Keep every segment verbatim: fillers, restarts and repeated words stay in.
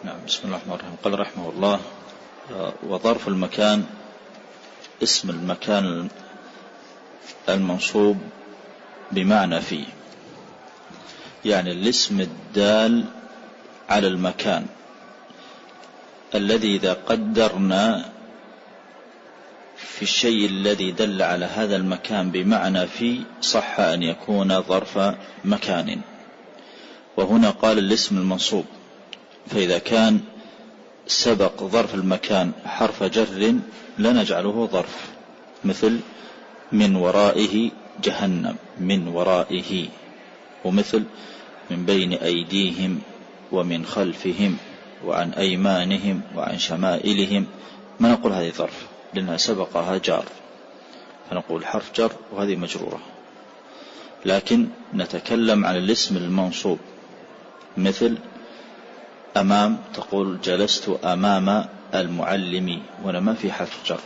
نعم. بسم الله الرحمن الرحيم. قال رحمه الله: وظرف المكان اسم المكان المنصوب بمعنى فيه، يعني الاسم الدال على المكان الذي إذا قدرنا في الشيء الذي دل على هذا المكان بمعنى فيه صح أن يكون ظرف مكان. وهنا قال الاسم المنصوب، فإذا كان سبق ظرف المكان حرف جر لنجعله ظرف، مثل من ورائه جهنم، من ورائه، ومثل من بين أيديهم ومن خلفهم وعن أيمانهم وعن شمائلهم. ما نقول هذه ظرف لأنها سبقها جار، فنقول حرف جر وهذه مجرورة. لكن نتكلم عن الاسم المنصوب، مثل أمام، تقول جلست أمام المعلم، ولا ما في حرف جر.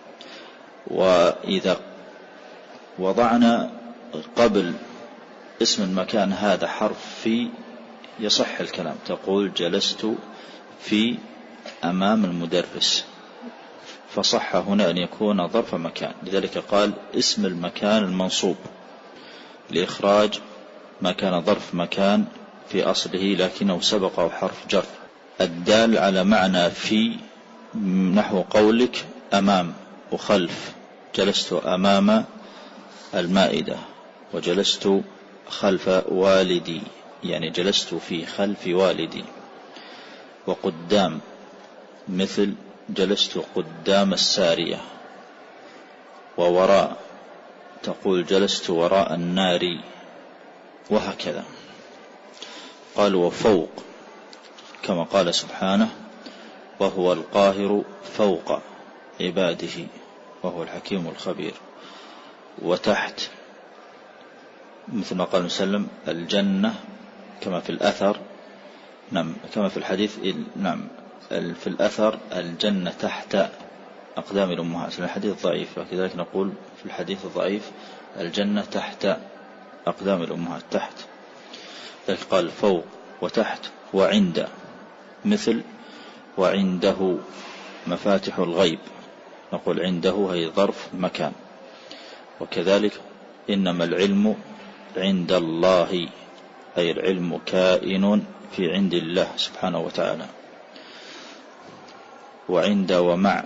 وإذا وضعنا قبل اسم المكان هذا حرف في يصح الكلام، تقول جلست في أمام المدرس، فصح هنا أن يكون ظرف مكان. لذلك قال اسم المكان المنصوب لإخراج ما كان ظرف مكان في أصله لكنه سبقه حرف جر الدال على معنى في، نحو قولك أمام وخلف، جلست أمام المائدة، وجلست خلف والدي، يعني جلست في خلف والدي. وقدام، مثل جلست قدام السارية. ووراء، تقول جلست وراء النار، وهكذا. قال وفوق، كما قال سبحانه: وهو القاهر فوق عباده وهو الحكيم الخبير. وتحت، مثل ما قال وسلم الجنة، كما في الأثر، نعم كما في الحديث، نعم في الأثر الجنة تحت أقدام الأمهات، الحديث ضعيف، وكذلك نقول في الحديث الضعيف الجنة تحت أقدام الأمهات، تحت. ذلك قال فوق وتحت. وعند، مثل وعنده مفاتح الغيب، نقول عنده هي ظرف مكان. وكذلك إنما العلم عند الله، أي العلم كائن في عند الله سبحانه وتعالى. وعند ومع،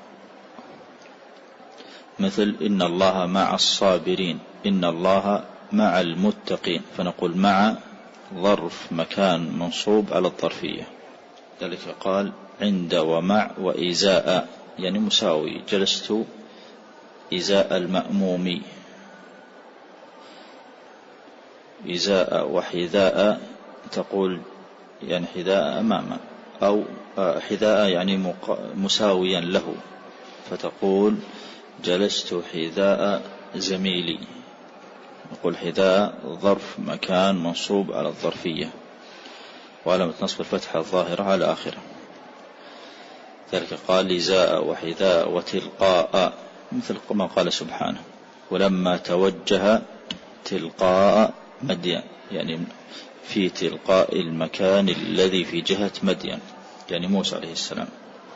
مثل إن الله مع الصابرين، إن الله مع المتقين، فنقول مع ظرف مكان منصوب على الظرفية. ذلك قال عند ومع وإزاء، يعني مساوي، جلست إزاء المأموم. إزاء وحذاء، تقول يعني حذاء أمام، أو حذاء يعني مساويا له، فتقول جلست حذاء زميلي. نقول حذاء ظرف مكان منصوب على الظرفية، وعلامة نصب الفتحة الظاهرة على آخره. ذلك قال إزاء وحذاء وتلقاء، مثل ما قال سبحانه: ولما توجه تلقاء مدين، يعني في تلقاء المكان الذي في جهة مدين، يعني موسى عليه السلام.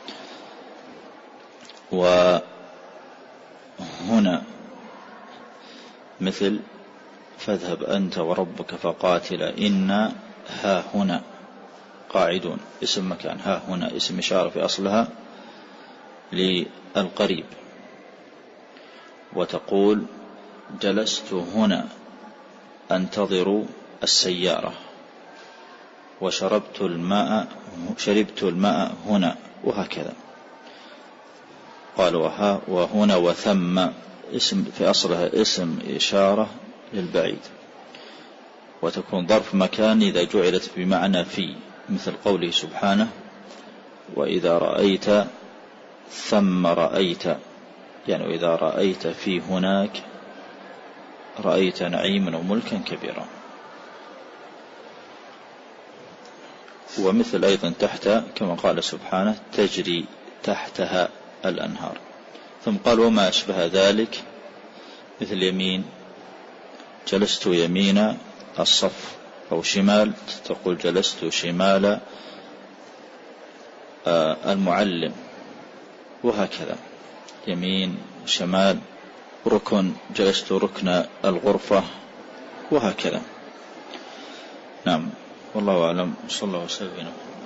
وهنا مثل فاذهب أنت وربك فقاتلا إنا ها هنا قاعدون، اسم مكان، ها هنا اسم إشارة في أصلها للقريب. وتقول جلست هنا أنتظر السيارة، وشربت الماء شربت الماء هنا، وهكذا. قال وها وهنا وثم، اسم في أصلها اسم إشارة للبعيد، وتكون ظرف مكان إذا جعلت بمعنى في، مثل قوله سبحانه: وإذا رأيت ثم رأيت، يعني وإذا رأيت في هناك رأيت نعيما وملكا كبيرا. ومثل أيضا تحت، كما قال سبحانه: تجري تحتها الأنهار. ثم قال وما أشبه ذلك، مثل يمين، جلست يمين الصف، أو شمال، تقول جلست شمال المعلم، وهكذا يمين شمال، ركن جلست ركن الغرفة، وهكذا. نعم، والله أعلم. صلى الله وسلم.